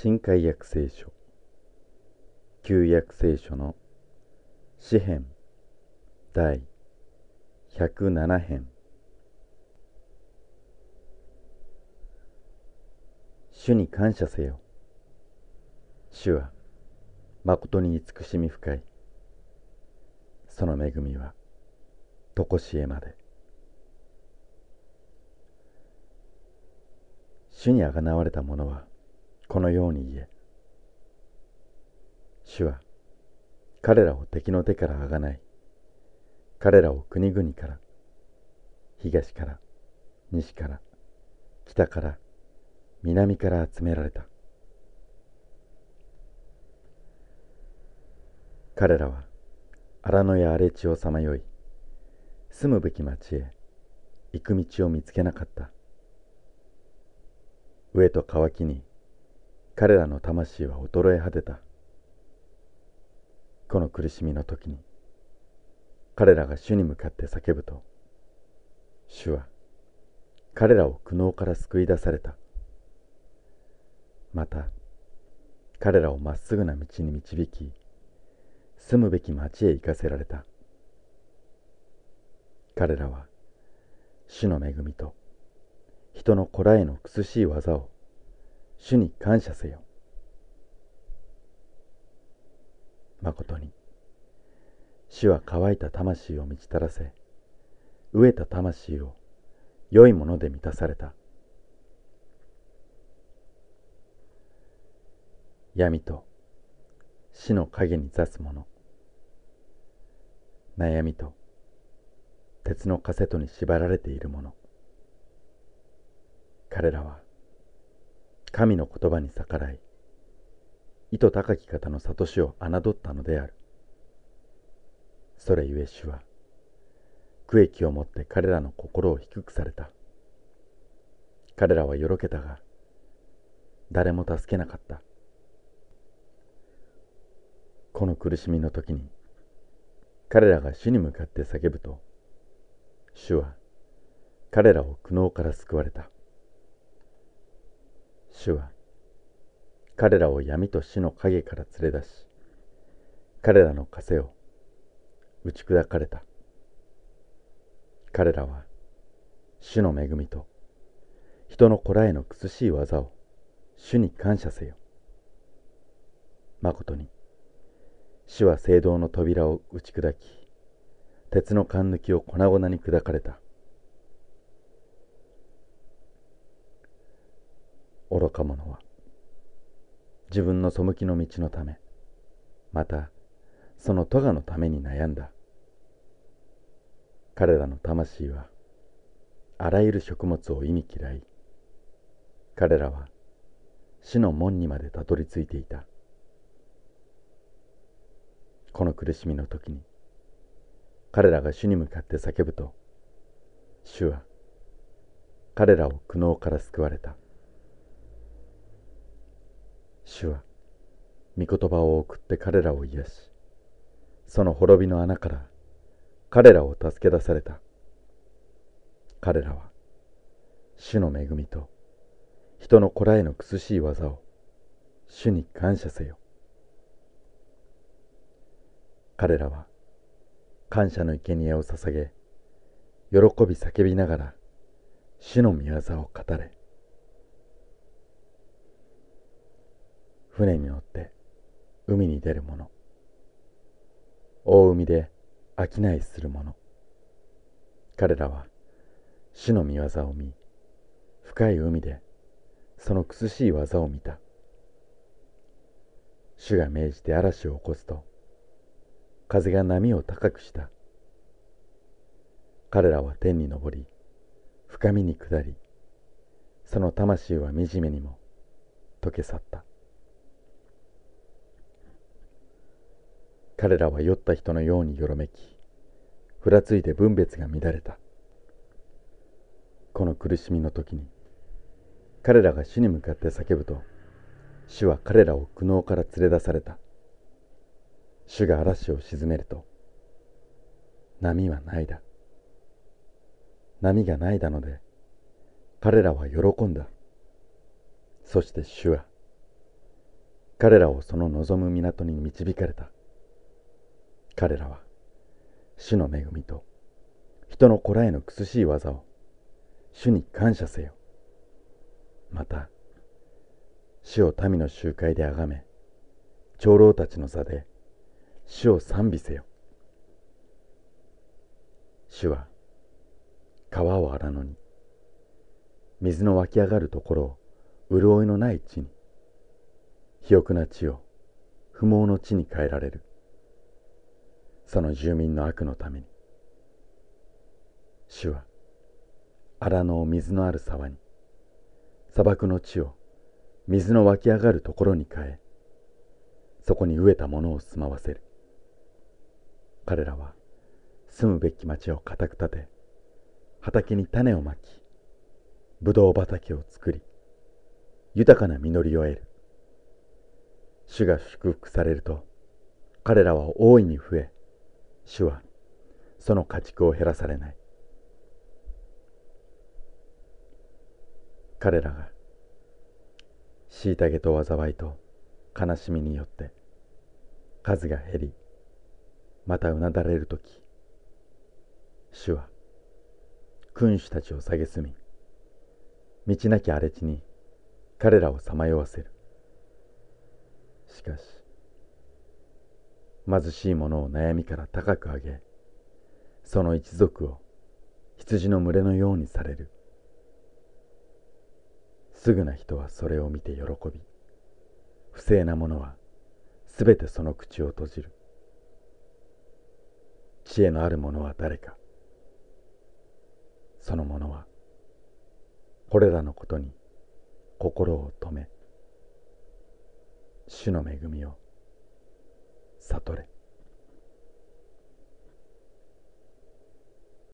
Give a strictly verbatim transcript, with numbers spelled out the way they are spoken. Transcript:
新海約聖書旧約聖書の詩編第ひゃくなな編。主に感謝せよ。主は誠に慈しみ深い。その恵みはとこしえまで。主にあがなわれた者はこのように言え。主は彼らを敵の手からあがない。彼らを国々から、東から、西から、北から、南から集められた。彼らは荒野や荒れ地をさまよい、住むべき町へ行く道を見つけなかった。飢えと渇きに彼らの魂は衰え果てた。この苦しみの時に彼らが主に向かって叫ぶと、主は彼らを苦悩から救い出された。また彼らをまっすぐな道に導き、住むべき町へ行かせられた。彼らは主の恵みと人のこらえの苦しい技を主に感謝せよ。まことに主は乾いた魂を満ち足らせ、飢えた魂を良いもので満たされた。闇と死の影に座す者、悩みと鉄のカセットに縛られている者、彼らは神の言葉に逆らい、意図高き方の諭しを侮ったのである。それゆえ主は苦役をもって彼らの心を低くされた。彼らはよろけたが誰も助けなかった。この苦しみの時に彼らが主に向かって叫ぶと、主は彼らを苦悩から救われた。主は彼らを闇と死の影から連れ出し、彼らの枷を打ち砕かれた。彼らは主の恵みと人のこらえの苦しい技を主に感謝せよ。まことに主は聖堂の扉を打ち砕き、鉄の栓抜きを粉々に砕かれた。愚か者は自分の背きの道のため、またその咎のために悩んだ。彼らの魂はあらゆる食物を忌み嫌い、彼らは死の門にまでたどり着いていた。この苦しみの時に彼らが主に向かって叫ぶと、主は彼らを苦悩から救われた。主は御言葉を送って彼らを癒し、その滅びの穴から彼らを助け出された。彼らは主の恵みと人のこらえの苦しい技を主に感謝せよ。彼らは感謝の生贄を捧げ、喜び叫びながら主の御業を語れ。船に乗って海に出る者、大海で商いする者、彼らは主の御業を見、深い海でその苦しい技を見た。主が命じて嵐を起こすと、風が波を高くした。彼らは天に昇り、深みに下り、その魂は惨めにも溶け去った。彼らは酔った人のようによろめき、ふらついて分別が乱れた。この苦しみの時に彼らが主に向かって叫ぶと、主は彼らを苦悩から連れ出された。主が嵐を鎮めると、波はないだ。波がないだので彼らは喜んだ。そして主は彼らをその望む港に導かれた。彼らは主の恵みと人の子らへの苦しい技を主に感謝せよ。また主を民の集会であがめ、長老たちの座で主を賛美せよ。主は川を荒野に、水の湧き上がるところを潤いのない地に、肥沃な地を不毛の地に変えられる。その住民の悪のために。主は荒野を水のある沢に、砂漠の地を水の湧き上がるところに変え、そこに飢えたものを住まわせる。彼らは住むべき町を固く立て、畑に種をまき、ぶどう畑を作り、豊かな実りを得る。主が祝福されると、彼らは大いに増え、主はその家畜を減らされない。彼らが虐げと災いと悲しみによって数が減り、またうなだれるとき、主は君主たちを蔑み、道なき荒れ地に彼らをさまよわせる。しかし貧しい者を悩みから高く上げ、その一族を羊の群れのようにされる。すぐな人はそれを見て喜び、不正な者はすべてその口を閉じる。知恵のある者は誰か。その者はこれらのことに心を留め、主の恵みを